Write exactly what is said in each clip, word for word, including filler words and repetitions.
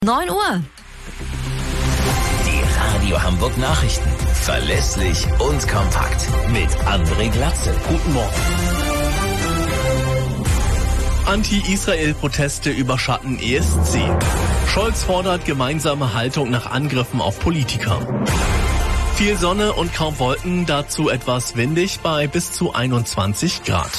neun Uhr. Die Radio Hamburg Nachrichten. Verlässlich und kompakt. Mit André Glatzel. Guten Morgen. Anti-Israel-Proteste überschatten E S C. Scholz fordert gemeinsame Haltung nach Angriffen auf Politiker. Viel Sonne und kaum Wolken, dazu etwas windig bei bis zu einundzwanzig Grad.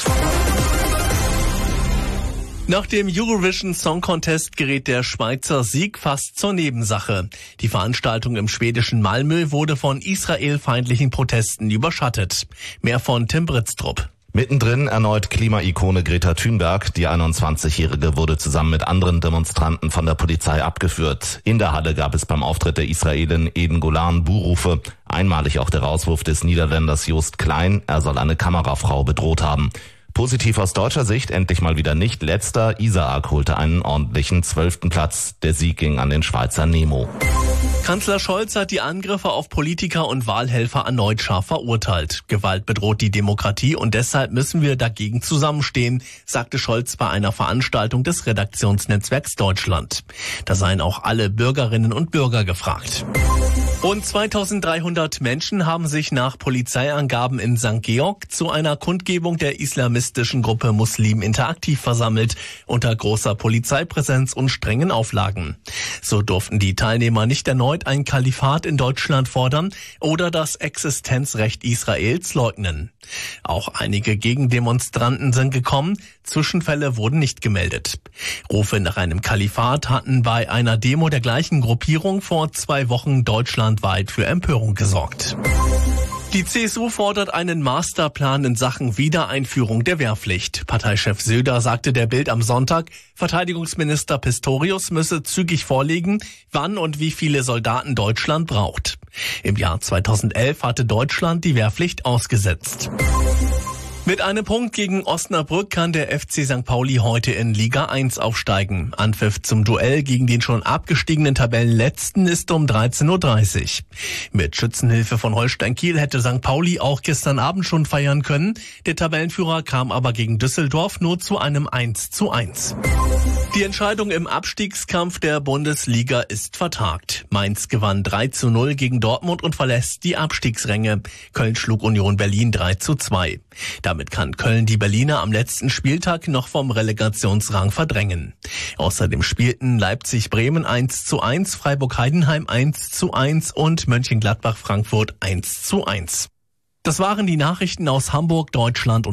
Nach dem Eurovision Song Contest gerät der Schweizer Sieg fast zur Nebensache. Die Veranstaltung im schwedischen Malmö wurde von israelfeindlichen Protesten überschattet. Mehr von Tim Britztrup. Mittendrin erneut Klimaikone Greta Thunberg. Die einundzwanzigjährige wurde zusammen mit anderen Demonstranten von der Polizei abgeführt. In der Halle gab es beim Auftritt der Israelin Eden Golan Buhrufe. Einmalig auch der Rauswurf des Niederländers Joost Klein. Er soll eine Kamerafrau bedroht haben. Positiv aus deutscher Sicht endlich mal wieder nicht letzter. Isaak holte einen ordentlichen zwölften Platz. Der Sieg ging an den Schweizer Nemo. Kanzler Scholz hat die Angriffe auf Politiker und Wahlhelfer erneut scharf verurteilt. Gewalt bedroht die Demokratie und deshalb müssen wir dagegen zusammenstehen, sagte Scholz bei einer Veranstaltung des Redaktionsnetzwerks Deutschland. Da seien auch alle Bürgerinnen und Bürger gefragt. Rund zweitausenddreihundert Menschen haben sich nach Polizeiangaben in Sankt Georg zu einer Kundgebung der islamistischen Gruppe Muslim Interaktiv versammelt, unter großer Polizeipräsenz und strengen Auflagen. So durften die Teilnehmer nicht erneut ein Kalifat in Deutschland fordern oder das Existenzrecht Israels leugnen. Auch einige Gegendemonstranten sind gekommen, Zwischenfälle wurden nicht gemeldet. Rufe nach einem Kalifat hatten bei einer Demo der gleichen Gruppierung vor zwei Wochen deutschlandweit für Empörung gesorgt. Die C S U fordert einen Masterplan in Sachen Wiedereinführung der Wehrpflicht. Parteichef Söder sagte der Bild am Sonntag, Verteidigungsminister Pistorius müsse zügig vorlegen, wann und wie viele Soldaten Deutschland braucht. Im Jahr zweitausendelf hatte Deutschland die Wehrpflicht ausgesetzt. Mit einem Punkt gegen Osnabrück kann der F C Sankt Pauli heute in Liga eins aufsteigen. Anpfiff zum Duell gegen den schon abgestiegenen Tabellenletzten ist um dreizehn Uhr dreißig. Mit Schützenhilfe von Holstein Kiel hätte Sankt Pauli auch gestern Abend schon feiern können. Der Tabellenführer kam aber gegen Düsseldorf nur zu einem eins zu eins. Die Entscheidung im Abstiegskampf der Bundesliga ist vertagt. Mainz gewann drei zu null gegen Dortmund und verlässt die Abstiegsränge. Köln schlug Union Berlin drei zu zwei. Damit kann Köln die Berliner am letzten Spieltag noch vom Relegationsrang verdrängen. Außerdem spielten Leipzig-Bremen eins zu eins, Freiburg-Heidenheim eins zu eins und Mönchengladbach-Frankfurt eins zu eins. Das waren die Nachrichten aus Hamburg, Deutschland und